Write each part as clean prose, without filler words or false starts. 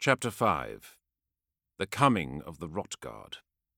Chapter 5. The Coming of the Rot-Guard.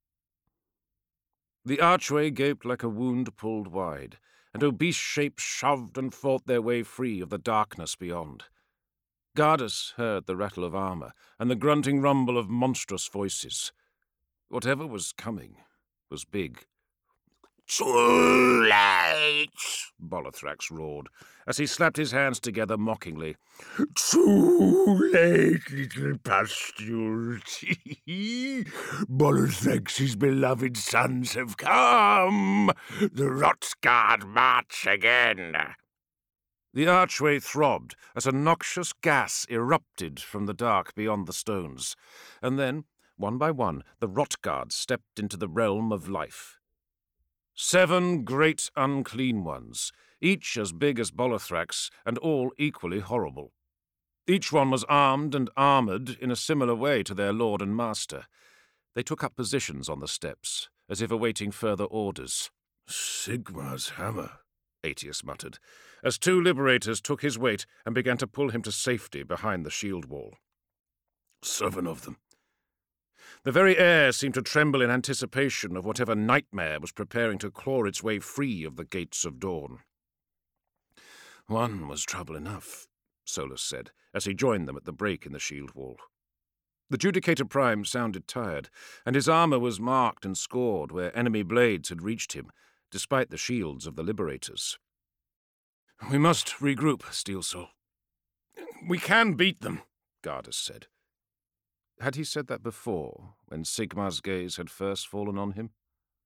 The archway gaped like a wound pulled wide, and obese shapes shoved and fought their way free of the darkness beyond. Gardus heard the rattle of armor and the grunting rumble of monstrous voices. Whatever was coming was big. "Too late!" Bolithrax roared, as he slapped his hands together mockingly. "Too late, little pustules! Bolithrax's beloved sons have come! The Rot-Guard march again!" The archway throbbed as a noxious gas erupted from the dark beyond the stones, and then, one by one, the Rot-Guard stepped into the realm of life. 7 great unclean ones, each as big as Bolithrax, and all equally horrible. Each one was armed and armored in a similar way to their lord and master. They took up positions on the steps, as if awaiting further orders. "Sigmar's hammer," Aetius muttered, as 2 liberators took his weight and began to pull him to safety behind the shield wall. 7 of them. The very air seemed to tremble in anticipation of whatever nightmare was preparing to claw its way free of the gates of dawn. "One was trouble enough," Solus said, as he joined them at the break in the shield wall. The Judicator Prime sounded tired, and his armor was marked and scored where enemy blades had reached him, despite the shields of the Liberators. "We must regroup, Steelsoul. We can beat them," Gardus said. Had he said that before, when Sigmar's gaze had first fallen on him?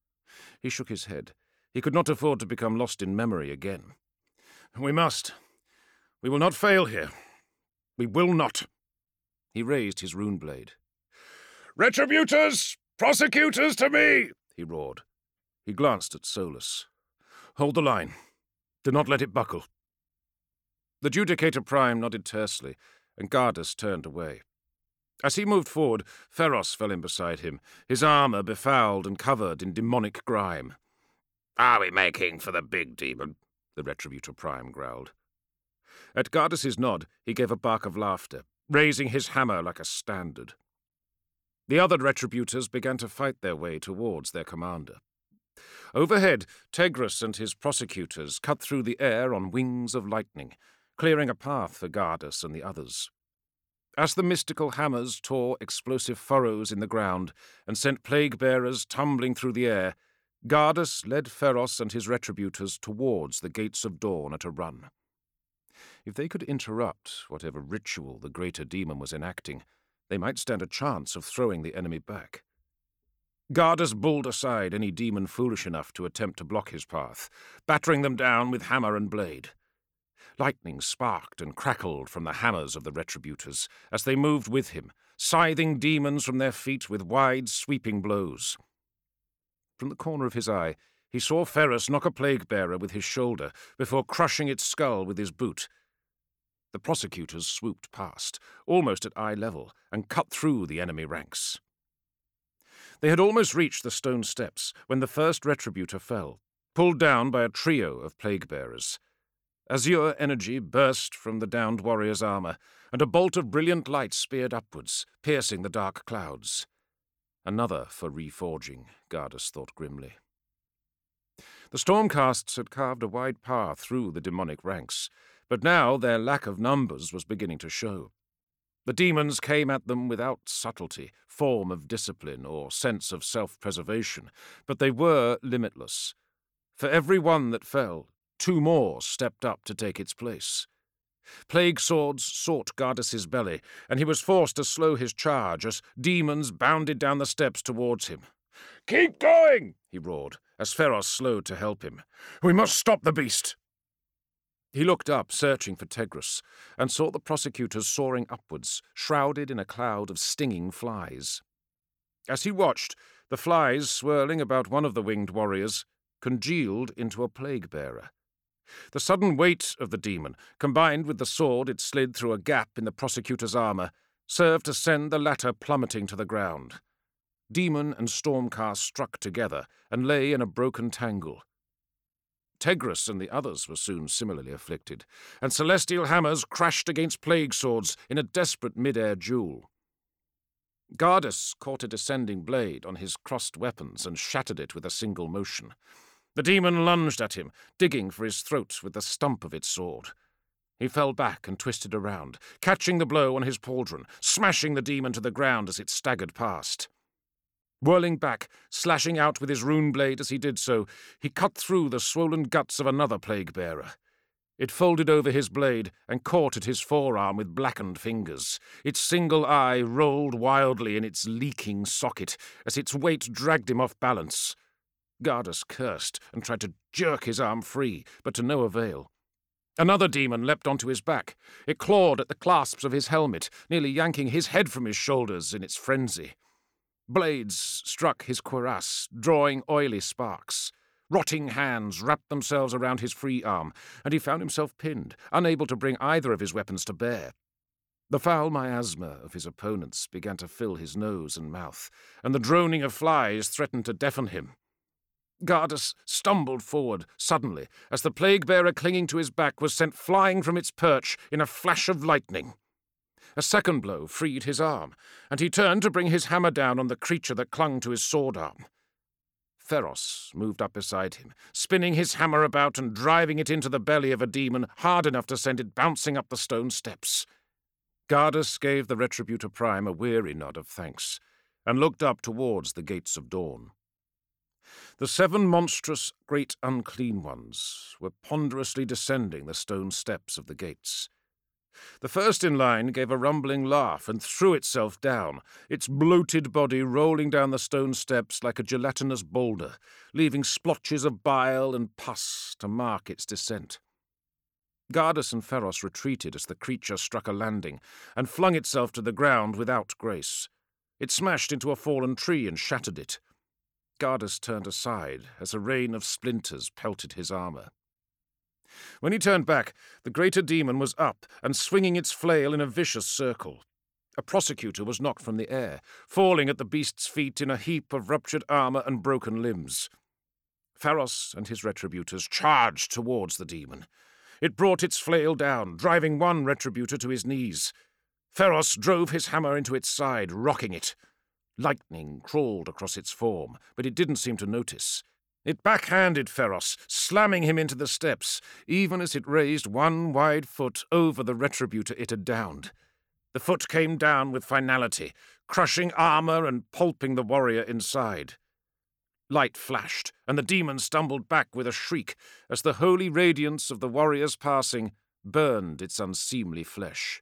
He shook his head. He could not afford to become lost in memory again. "We must. We will not fail here. We will not." He raised his rune blade. "Retributors! Prosecutors to me!" he roared. He glanced at Solus. "Hold the line. Do not let it buckle." The Judicator Prime nodded tersely, and Gardus turned away. As he moved forward, Pheros fell in beside him, his armor befouled and covered in demonic grime. "Are we making for the big demon?" the Retributor Prime growled. At Gardus's nod, he gave a bark of laughter, raising his hammer like a standard. The other Retributors began to fight their way towards their commander. Overhead, Tegrus and his prosecutors cut through the air on wings of lightning, clearing a path for Gardus and the others. As the mystical hammers tore explosive furrows in the ground and sent plague-bearers tumbling through the air, Gardus led Pheros and his retributors towards the gates of dawn at a run. If they could interrupt whatever ritual the greater demon was enacting, they might stand a chance of throwing the enemy back. Gardus bulled aside any demon foolish enough to attempt to block his path, battering them down with hammer and blade. Lightning sparked and crackled from the hammers of the retributors as they moved with him, scything demons from their feet with wide, sweeping blows. From the corner of his eye, he saw Pheros knock a plague-bearer with his shoulder before crushing its skull with his boot. The prosecutors swooped past, almost at eye level, and cut through the enemy ranks. They had almost reached the stone steps when the first retributor fell, pulled down by a trio of plague-bearers. Azure energy burst from the downed warrior's armor, and a bolt of brilliant light speared upwards, piercing the dark clouds. Another for reforging, Gardus thought grimly. The Stormcasts had carved a wide path through the demonic ranks, but now their lack of numbers was beginning to show. The demons came at them without subtlety, form of discipline, or sense of self-preservation, but they were limitless. For every one that fell, 2 more stepped up to take its place. Plague swords sought Gardus's belly, and he was forced to slow his charge as demons bounded down the steps towards him. "Keep going!" he roared, as Pheros slowed to help him. "We must stop the beast!" He looked up, searching for Tegrus, and saw the prosecutors soaring upwards, shrouded in a cloud of stinging flies. As he watched, the flies, swirling about one of the winged warriors, congealed into a plague-bearer. The sudden weight of the demon, combined with the sword it slid through a gap in the prosecutor's armor, served to send the latter plummeting to the ground. Demon and Stormcast struck together and lay in a broken tangle. Tegrus and the others were soon similarly afflicted, and celestial hammers crashed against plague swords in a desperate mid-air duel. Gardus caught a descending blade on his crossed weapons and shattered it with a single motion. The demon lunged at him, digging for his throat with the stump of its sword. He fell back and twisted around, catching the blow on his pauldron, smashing the demon to the ground as it staggered past. Whirling back, slashing out with his rune blade as he did so, he cut through the swollen guts of another plague-bearer. It folded over his blade and caught at his forearm with blackened fingers. Its single eye rolled wildly in its leaking socket as its weight dragged him off balance. Gardus cursed and tried to jerk his arm free, but to no avail. Another demon leapt onto his back. It clawed at the clasps of his helmet, nearly yanking his head from his shoulders in its frenzy. Blades struck his cuirass, drawing oily sparks. Rotting hands wrapped themselves around his free arm, and he found himself pinned, unable to bring either of his weapons to bear. The foul miasma of his opponents began to fill his nose and mouth, and the droning of flies threatened to deafen him. Gardus stumbled forward suddenly as the plague-bearer clinging to his back was sent flying from its perch in a flash of lightning. A second blow freed his arm, and he turned to bring his hammer down on the creature that clung to his sword arm. Pharos moved up beside him, spinning his hammer about and driving it into the belly of a demon hard enough to send it bouncing up the stone steps. Gardus gave the Retributor Prime a weary nod of thanks, and looked up towards the gates of dawn. The 7 monstrous great unclean ones were ponderously descending the stone steps of the gates. The first in line gave a rumbling laugh and threw itself down, its bloated body rolling down the stone steps like a gelatinous boulder, leaving splotches of bile and pus to mark its descent. Gardus and Pharos retreated as the creature struck a landing and flung itself to the ground without grace. It smashed into a fallen tree and shattered it. Gardus turned aside as a rain of splinters pelted his armor. When he turned back, the greater demon was up and swinging its flail in a vicious circle. A prosecutor was knocked from the air, falling at the beast's feet in a heap of ruptured armor and broken limbs. Pharos and his retributors charged towards the demon. It brought its flail down, driving one retributor to his knees. Pharos drove his hammer into its side, rocking it. Lightning crawled across its form, but it didn't seem to notice. It backhanded Pharos, slamming him into the steps, even as it raised one wide foot over the retributor it had downed. The foot came down with finality, crushing armor and pulping the warrior inside. Light flashed, and the demon stumbled back with a shriek as the holy radiance of the warrior's passing burned its unseemly flesh.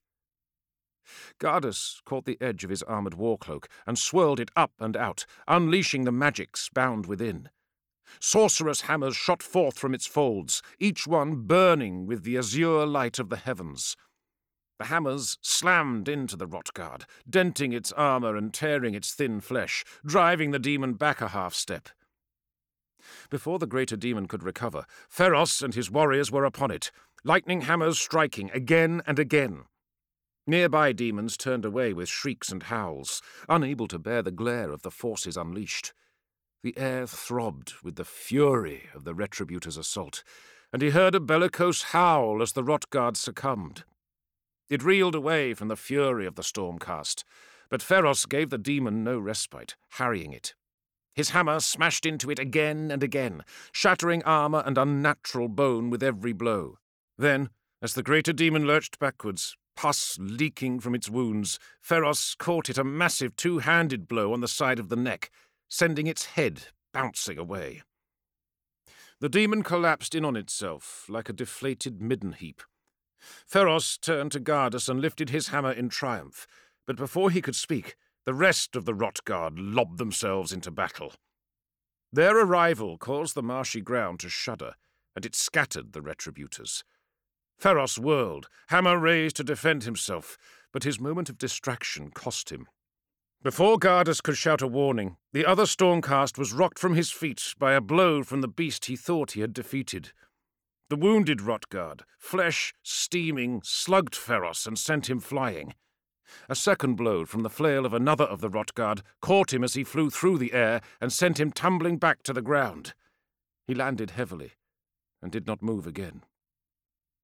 Gardus caught the edge of his armored war-cloak and swirled it up and out, unleashing the magics bound within. Sorcerous hammers shot forth from its folds, each one burning with the azure light of the heavens. The hammers slammed into the rot-guard, denting its armor and tearing its thin flesh, driving the demon back a half-step. Before the greater demon could recover, Pharos and his warriors were upon it, lightning hammers striking again and again. Nearby demons turned away with shrieks and howls, unable to bear the glare of the forces unleashed. The air throbbed with the fury of the Retributor's assault, and he heard a bellicose howl as the rot-guard succumbed. It reeled away from the fury of the stormcast, but Pharos gave the demon no respite, harrying it. His hammer smashed into it again and again, shattering armor and unnatural bone with every blow. Then, as the greater demon lurched backwards, pus leaking from its wounds, Pharos caught it a massive 2-handed blow on the side of the neck, sending its head bouncing away. The demon collapsed in on itself like a deflated midden heap. Pharos turned to Gardus and lifted his hammer in triumph, but before he could speak, the rest of the rot-guard lobbed themselves into battle. Their arrival caused the marshy ground to shudder, and it scattered the retributors. Pharos whirled, hammer raised to defend himself, but his moment of distraction cost him. Before Gardus could shout a warning, the other Stormcast was rocked from his feet by a blow from the beast he thought he had defeated. The wounded Rotguard, flesh steaming, slugged Pharos and sent him flying. A second blow from the flail of another of the Rotguard caught him as he flew through the air and sent him tumbling back to the ground. He landed heavily and did not move again.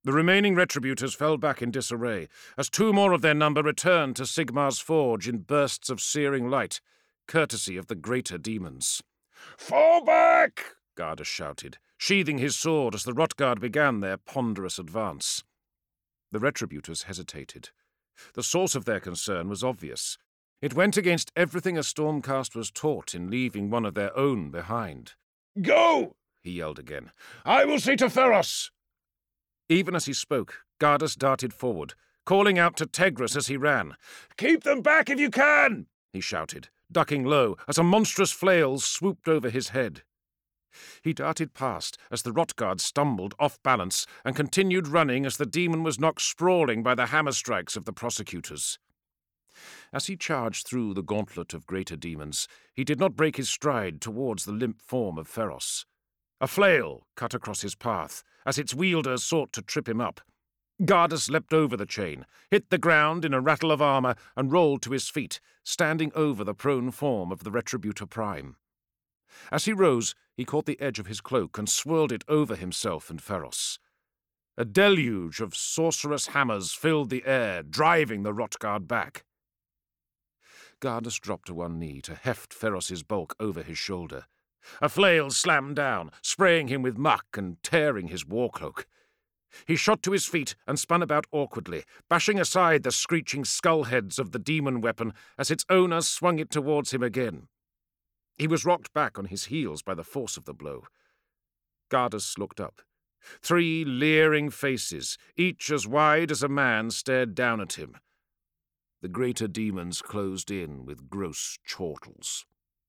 The remaining Retributors fell back in disarray, as two more of their number returned to Sigmar's forge in bursts of searing light, courtesy of the greater demons. "Fall back!" Gardas shouted, sheathing his sword as the Rotgard began their ponderous advance. The Retributors hesitated. The source of their concern was obvious. It went against everything a Stormcast was taught in leaving one of their own behind. "Go!" he yelled again. "I will see to Feros!" Even as he spoke, Gardas darted forward, calling out to Tegris as he ran. "Keep them back if you can!" he shouted, ducking low as a monstrous flail swooped over his head. He darted past as the Rotgard stumbled off balance and continued running as the demon was knocked sprawling by the hammer strikes of the prosecutors. As he charged through the gauntlet of greater demons, he did not break his stride towards the limp form of Feros. A flail cut across his path as its wielder sought to trip him up. Gardas leapt over the chain, hit the ground in a rattle of armour, and rolled to his feet, standing over the prone form of the Retributor Prime. As he rose, he caught the edge of his cloak and swirled it over himself and Feros. A deluge of sorcerous hammers filled the air, driving the Rotgard back. Gardas dropped to one knee to heft Feros's bulk over his shoulder. A flail slammed down, spraying him with muck and tearing his war cloak. He shot to his feet and spun about awkwardly, bashing aside the screeching skull heads of the demon weapon as its owner swung it towards him again. He was rocked back on his heels by the force of the blow. Gardas looked up. 3 leering faces, each as wide as a man, stared down at him. The greater demons closed in with gross chortles.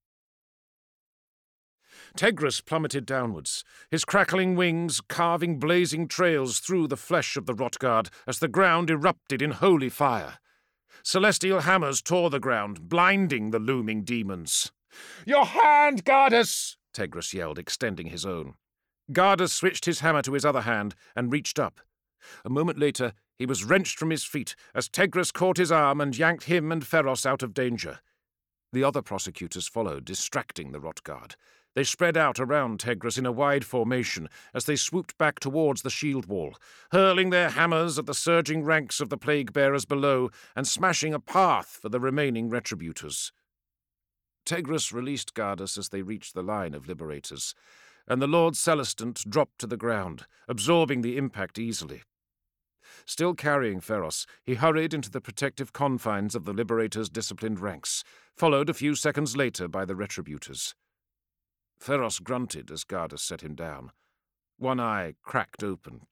Tegris plummeted downwards, his crackling wings carving blazing trails through the flesh of the Rotgard as the ground erupted in holy fire. Celestial hammers tore the ground, blinding the looming demons. "Your hand, Gardas!" Tegris yelled, extending his own. Gardas switched his hammer to his other hand and reached up. A moment later, he was wrenched from his feet as Tegris caught his arm and yanked him and Feros out of danger. The other prosecutors followed, distracting the Rotgard. They spread out around Tegris in a wide formation as they swooped back towards the shield wall, hurling their hammers at the surging ranks of the plague-bearers below and smashing a path for the remaining Retributors. Tegris released Gardas as they reached the line of Liberators, and the Lord Celestant dropped to the ground, absorbing the impact easily. Still carrying Feros, he hurried into the protective confines of the Liberators' disciplined ranks, followed a few seconds later by the Retributors. Feros grunted as Gardas set him down. One eye cracked open.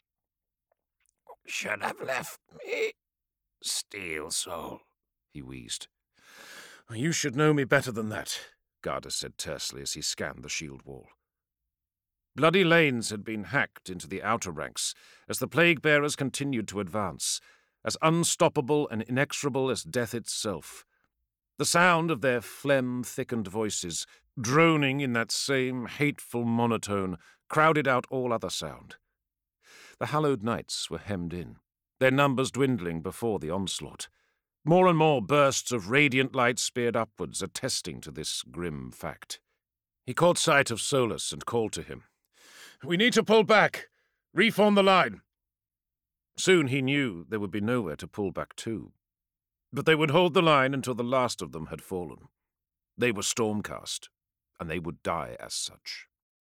"Should have left me, Steel Soul," he wheezed. "You should know me better than that," Gardas said tersely as he scanned the shield wall. Bloody lanes had been hacked into the outer ranks as the plague-bearers continued to advance, as unstoppable and inexorable as death itself. The sound of their phlegm-thickened voices, droning in that same hateful monotone, crowded out all other sound. The hallowed knights were hemmed in, their numbers dwindling before the onslaught. More and more bursts of radiant light speared upwards, attesting to this grim fact. He caught sight of Solus and called to him. "We need to pull back. Reform the line." Soon he knew there would be nowhere to pull back to. But they would hold the line until the last of them had fallen. They were Stormcast, and they would die as such.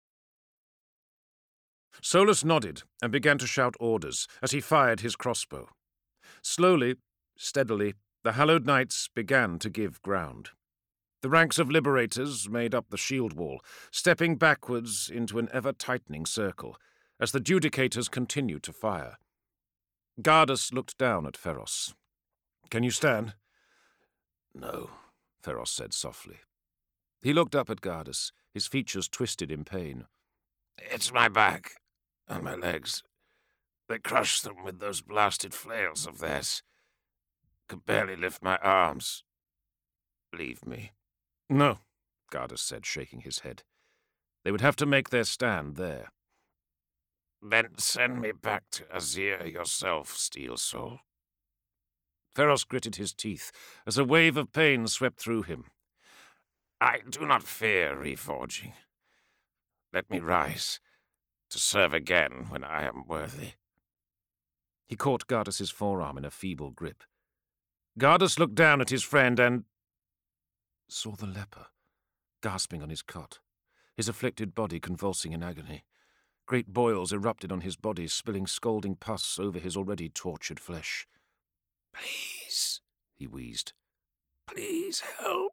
Solus nodded and began to shout orders as he fired his crossbow. Slowly, steadily, the hallowed knights began to give ground. The ranks of Liberators made up the shield wall, stepping backwards into an ever-tightening circle, as the Judicators continued to fire. Gardas looked down at Feros. "Can you stand?" "No," Feros said softly. He looked up at Gardas, his features twisted in pain. "It's my back and my legs. They crushed them with those blasted flails of theirs. Could barely lift my arms. Leave me." "No," Gardas said, shaking his head. They would have to make their stand there. "Then send me back to Azir yourself, Steel Soul." Feros gritted his teeth as a wave of pain swept through him. "I do not fear reforging. Let me rise, to serve again when I am worthy." He caught Gardas's forearm in a feeble grip. Gardas looked down at his friend and saw the leper, gasping on his cot, his afflicted body convulsing in agony. Great boils erupted on his body, spilling scalding pus over his already tortured flesh. "Please," he wheezed. "Please help."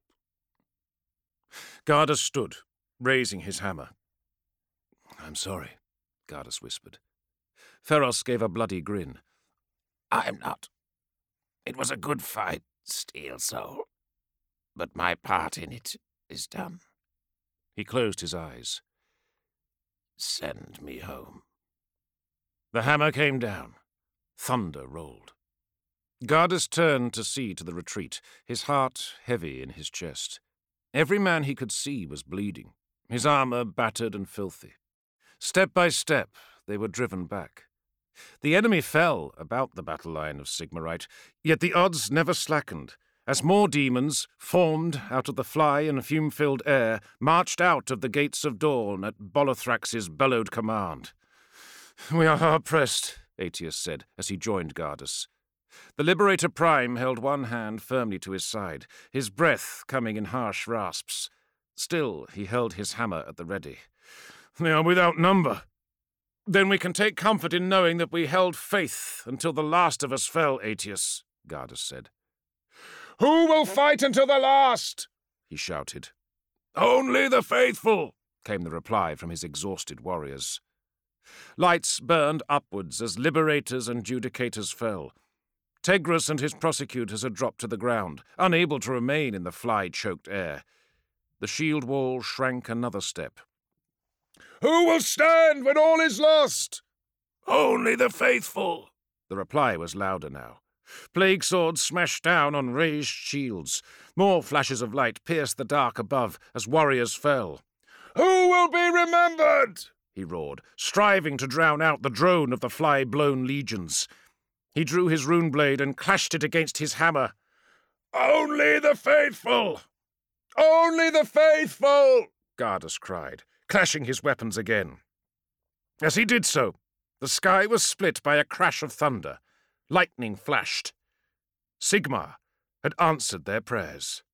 Gardas stood, raising his hammer. "I'm sorry," Gardas whispered. Pharos gave a bloody grin. "I'm not. It was a good fight, Steel Soul. But my part in it is done." He closed his eyes. "Send me home." The hammer came down. Thunder rolled. Gardas turned to see to the retreat, his heart heavy in his chest. Every man he could see was bleeding, his armor battered and filthy. Step by step, they were driven back. The enemy fell about the battle line of Sigmarite, yet the odds never slackened, as more demons, formed out of the fly and fume-filled air, marched out of the gates of dawn at Bolothrax's bellowed command. "We are hard-pressed," Aetius said, as he joined Gardas. The Liberator Prime held one hand firmly to his side, his breath coming in harsh rasps. Still, he held his hammer at the ready. "They are without number." "Then we can take comfort in knowing that we held faith until the last of us fell, Aetius," Gardas said. "Who will fight until the last?" he shouted. "Only the faithful," came the reply from his exhausted warriors. Lights burned upwards as liberators and judicators fell. Tegris and his prosecutors had dropped to the ground, unable to remain in the fly-choked air. The shield wall shrank another step. "Who will stand when all is lost?" "Only the faithful." The reply was louder now. Plague swords smashed down on raised shields. More flashes of light pierced the dark above as warriors fell. "Who will be remembered?" he roared, striving to drown out the drone of the fly-blown legions. He drew his rune blade and clashed it against his hammer. "Only the faithful! Only the faithful!" Gardas cried, clashing his weapons again. As he did so, the sky was split by a crash of thunder. Lightning flashed. Sigmar had answered their prayers.